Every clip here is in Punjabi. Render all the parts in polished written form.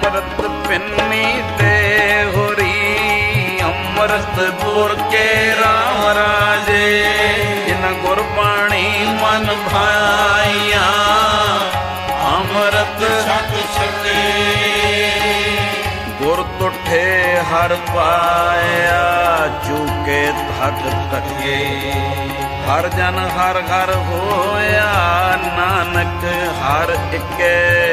ਅੰਮ੍ਰਿਤ ਪਿੰਨੀ ਤੇ ਹੋਰੀ ਅੰਮ੍ਰਿਤ ਗੁਰ ਕੇ ਰਾਮ ਰਾਜੇ ਜਿਨ ਗੁਰ ਬਾਣੀ ਮਨ ਭਾਇਆ ਅੰਮ੍ਰਿਤ ਛਕ ਛਕੇ ਗੁਰ ਤੁਠੇ ਹਰ ਪਾਇਆ ਚੂਕੇ ਥਕ ਤਕੇ ਹਰ ਜਨ ਹਰ ਘਰ ਹੋਇਆ ਨਾਨਕ ਹਰ ਇਕੇ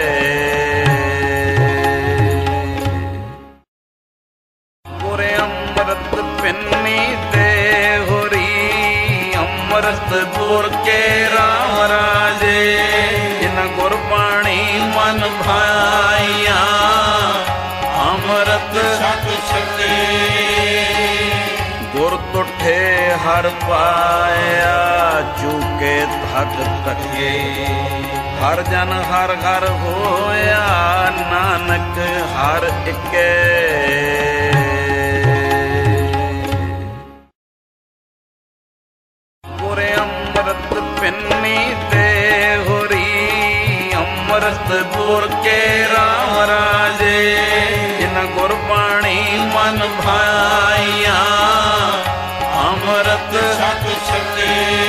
ਗੁਰ ਅੰਮ੍ਰਿਤ ਪਿੰਨੀ ਤੇ ਹੋਰੀ ਅੰਮ੍ਰਿਤ ਗੁਰ ਕੇ ਰਾਮ ਰਾਜੇ ਜਿਨ ਗੁਰ ਬਾਣੀ ਮਨ ਭਾਇਆ ਅੰਮ੍ਰਿਤ ਛਕ ਛਕੇ ਗੁਰ ਤੁਠੇ ਹਰ ਪਾਇਆ ਚੂਕੇ ਥਕ ਤਕੇ ਹਰ ਜਨ ਹਰ ਘਰ ਹੋਇਆ ਨਾਨਕ ਹਰ ਇਕੇ ਗੁਰ ਅੰਮ੍ਰਿਤ ਪਿੰਨੀ ਤੇ ਹੋਰੀ ਅੰਮ੍ਰਿਤ ਗੁਰ ਕੇ ਰਾਮ ਰਾਜੇ ਜਿਨ ਗੁਰ ਬਾਣੀ ਮਨ ਭਾਇਆ ਅੰਮ੍ਰਿਤ ਛਕ ਛਕੇ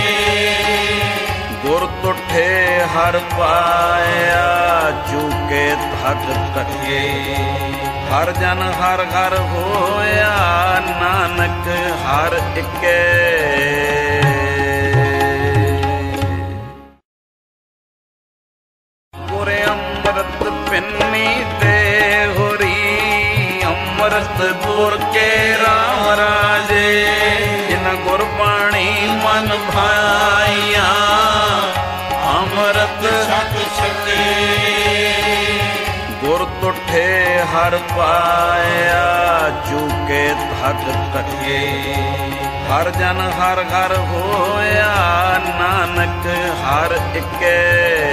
ਗੁਰ ਤੁਠੇ ਹਰ ਪਾਇਆ ਚੂਕੇ ਥਕ ਤਕੇ ਹਰ ਜਨ ਹਰ ਘਰ ਹੋਇਆ ਨਾਨਕ ਹਰ ਇਕੇ ਗੁਰ ਅੰਮ੍ਰਿਤ ਪਿੰਨੀ ਤੇ ਹੋਰੀ ਅੰਮ੍ਰਿਤ ਗੁਰ ਕੇ ਰਾਮ ਰਾਜੇ ਜਿਨ ਗੁਰ ਬਾਣੀ ਮਨ ਭਾਇਆ ਅੰਮ੍ਰਿਤ ਛਕ ਛਕੇ ਗੁਰ ਤੁਠੇ ਹਰ ਪਾਇਆ ਚੂਕੇ ਥਕ ਤਕੇ ਹਰ ਜਨ ਹਰ ਘਰ ਹੋਇਆ ਨਾਨਕ ਹਰ ਇਕੇ